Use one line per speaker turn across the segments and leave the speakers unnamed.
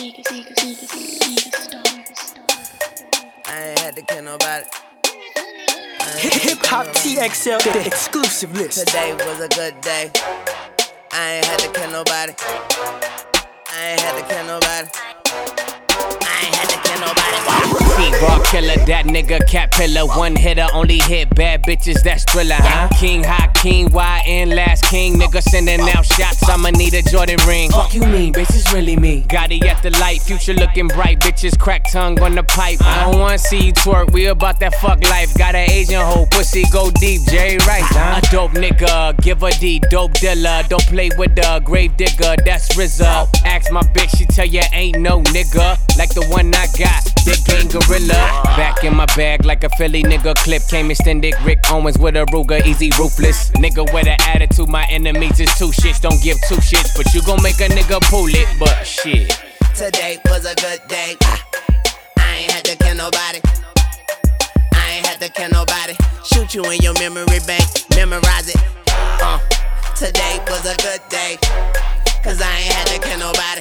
I ain't had to kill nobody.
Hip Hop TXL, the exclusive list.
Today was a good day. I ain't had to kill nobody. I ain't had to kill nobody. I ain't had to kill nobody.
T-Raw killer, that nigga cat pillar. One hitter, only hit bad bitches, that's Thriller, huh? King, Hakeem, YN, last king. Nigga sending out shots, I'ma need a Jordan ring. Fuck you mean, bitch, it's really me. Gotti at the light, future looking bright. Bitches crack tongue on the pipe. I don't wanna see you twerk, we about that fuck life. Got an Asian hoe, pussy go deep, Jerry Rice, huh? A dope nigga, give a D, dope dealer. Don't play with the grave digger, that's RZA. Ask my bitch, she tell ya ain't no nigga like the one I got, that gang gorilla. Back in my bag like a Philly nigga clip. Came extended, Rick Owens with a Ruger, easy ruthless. Nigga with an attitude, my enemies is two shits. Don't give two shits, but you gon' make a nigga pull it, but shit.
Today was a good day. I ain't had to kill nobody. I ain't had to kill nobody. Shoot you in your memory bank, memorize it. Today was a good day, cause I ain't had to kill nobody.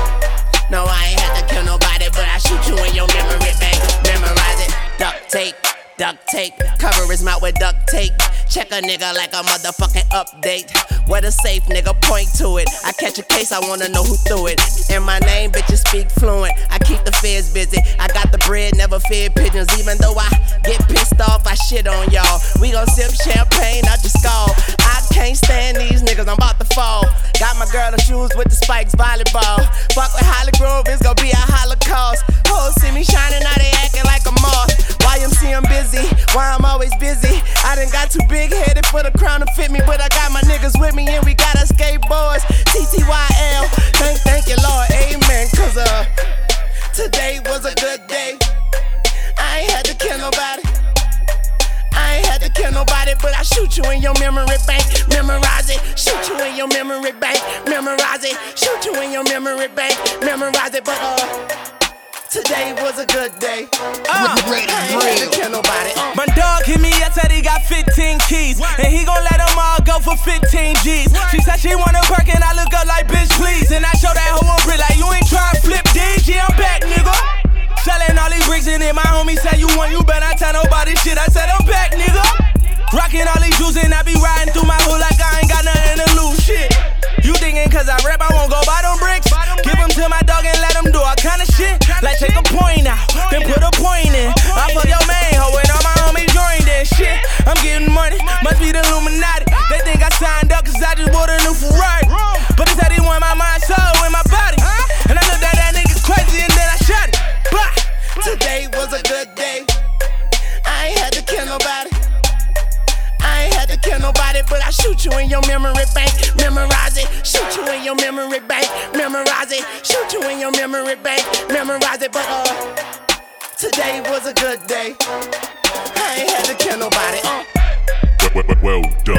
No, I ain't had to kill nobody, but I shoot you in your memory bank, memorize it. Duct tape, cover his mouth with duct tape. Check a nigga like a motherfucking update. Where the safe nigga, point to it. I catch a case, I wanna know who threw it. And my name, bitches speak fluent. I keep the feds busy. I got the bread, never fear pigeons. Even though I get pissed off, I shit on y'all. We gon' sip champagne out your skull. I can't stand these niggas, I'm about to fall. Got my girl in shoes with the spikes, volleyball. Fuck with Holly Grove, it's gon' be a holocaust. Hoes see me shining, now they acting like a moth. YMC, I'm busy, why I'm always busy. I done got too big headed for the crown to fit me, but I got my niggas with me and we got our skateboards. TTYL, thank you Lord, amen. Cause today was a good day. I ain't had to kill nobody. I ain't had to kill nobody, but I shoot you in your memory bank, memorize it. Shoot you in your memory bank, memorize it. Shoot you in your memory bank, memorize it. But today was a good day. I ain't had to kill nobody.
My dog hit me up, said he got 15 keys, and he gon' let them all go for 15 G's. She said she want a perk, and I look up like bitch please. And I show that hoe a brick like you ain't tryna flip DG, I'm back nigga. Selling all these bricks and then my homie said you want, you better not tell nobody shit. I said I'm back nigga. Rockin' all these juice and I be riding through my hood like I ain't got nothing to lose shit. You thinking cause I rap I won't go buy them bricks? Give them to my dog and let them do all kind of shit. Like take a point out, then put a point in. I fuck your main hoe and all my homies joined that shit. I'm getting money, must be the Illuminati. They think I signed up cause I just bought a new Ferrari. But he said he want my mind, soul, and my body. And I looked at that nigga crazy and then I shot it. Bah!
Today was a good day. I ain't had to kill nobody. I ain't had to kill nobody, but I shoot you in your memory bank, memorize it. Shoot you in your memory bank, memorize it. Shoot you in your memory bank, memorize it. But today was a good day. I ain't had to kill nobody.
Well done.